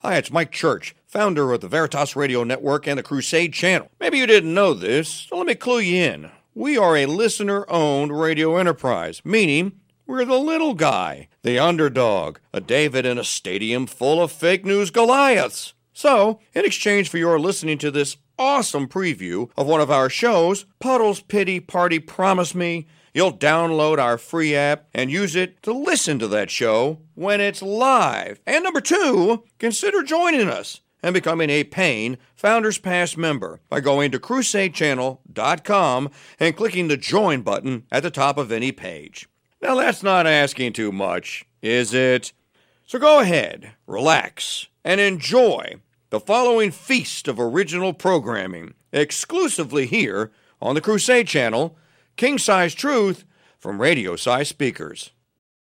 Hi, it's Mike Church, founder of the Veritas Radio Network and the Crusade Channel. Maybe you didn't know this, so let me clue you in. We are a listener-owned radio enterprise, meaning we're the little guy, the underdog, a David in a stadium full of fake news Goliaths. So, in exchange for your listening to this awesome preview of one of our shows, Puddle's Pity Party Promise Me, you'll download our free app and use it to listen to that show when it's live. And number two, consider joining us and becoming a paying Founders Pass member by going to crusadechannel.com and clicking the join button at the top of any page. Now that's not asking too much, is it? So go ahead, relax, and enjoy the following feast of original programming exclusively here on the Crusade Channel, King Size Truth from Radio Size Speakers.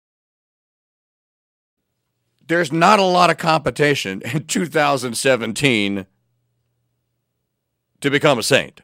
There's not a lot of competition in 2017 to become a saint.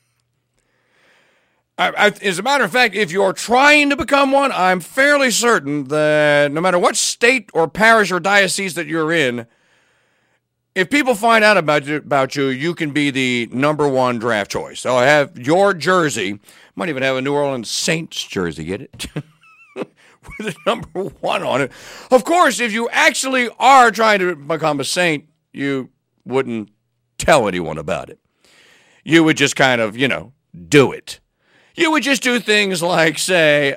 As a matter of fact, if you're trying to become one, I'm fairly certain that no matter what state or parish or diocese that you're in, if people find out about you, you can be the number one draft choice. So I have your jersey. Might even have a New Orleans Saints jersey, get it? With the number one on it. Of course, if you actually are trying to become a saint, you wouldn't tell anyone about it. You would just kind of, do it. You would just do things like say,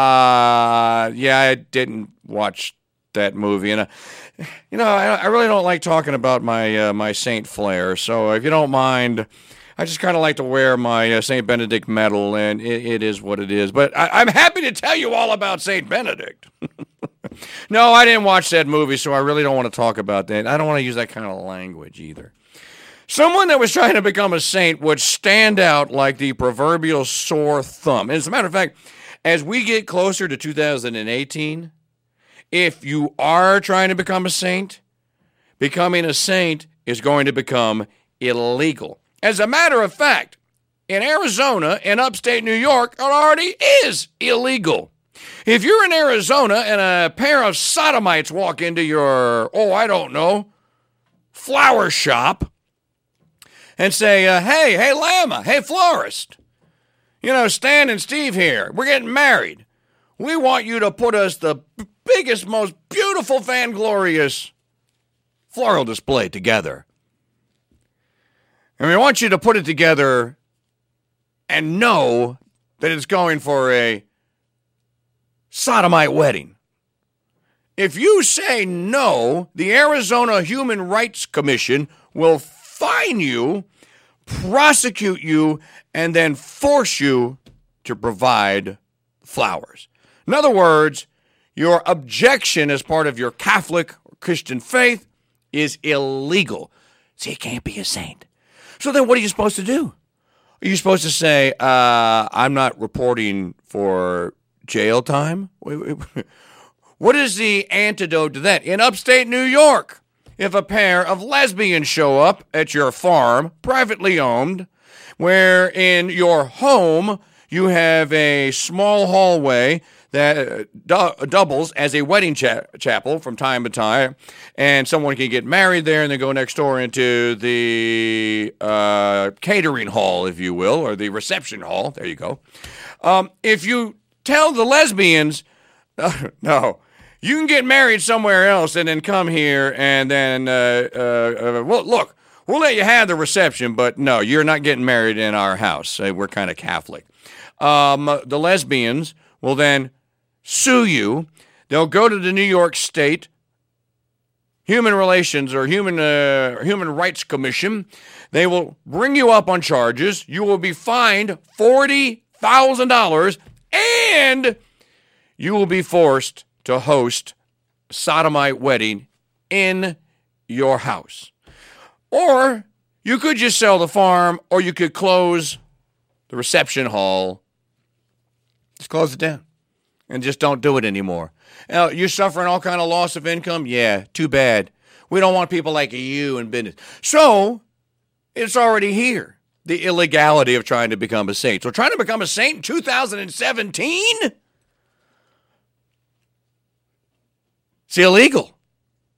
I didn't watch that movie. And, I really don't like talking about my Saint flair. So if you don't mind, I just kind of like to wear my St. Benedict medal, and it is what it is. But I'm happy to tell you all about St. Benedict. No, I didn't watch that movie, so I really don't want to talk about that. I don't want to use that kind of language either. Someone that was trying to become a saint would stand out like the proverbial sore thumb. And as a matter of fact, as we get closer to 2018, if you are trying to become a saint, becoming a saint is going to become illegal. As a matter of fact, in Arizona and upstate New York, it already is illegal. If you're in Arizona and a pair of sodomites walk into your, flower shop and say, hey, Lama, hey, florist, Stan and Steve here, we're getting married. We want you to put us the biggest, most beautiful, fanglorious floral display together. And we want you to put it together and know that it's going for a sodomite wedding. If you say no, the Arizona Human Rights Commission will fine you, prosecute you, and then force you to provide flowers. In other words, your objection as part of your Catholic or Christian faith is illegal. So you can't be a saint. So then what are you supposed to do? Are you supposed to say, I'm not reporting for jail time? What is the antidote to that? In upstate New York, if a pair of lesbians show up at your farm, privately owned, where in your home you have a small hallway that doubles as a wedding chapel from time to time, and someone can get married there and then go next door into the catering hall, if you will, or the reception hall. There you go. If you tell the lesbians, no, you can get married somewhere else and then come here and then, look, we'll let you have the reception, but no, you're not getting married in our house. We're kind of Catholic. The lesbians will then sue you. They'll go to the New York State Human Relations or Human Rights Commission. They will bring you up on charges. You will be fined $40,000, and you will be forced to host a sodomite wedding in your house. Or you could just sell the farm, or you could close the reception hall. Just close it down. And just don't do it anymore. Now, you're suffering all kind of loss of income? Yeah, too bad. We don't want people like you in business. So, it's already here. The illegality of trying to become a saint. So, trying to become a saint in 2017? It's illegal.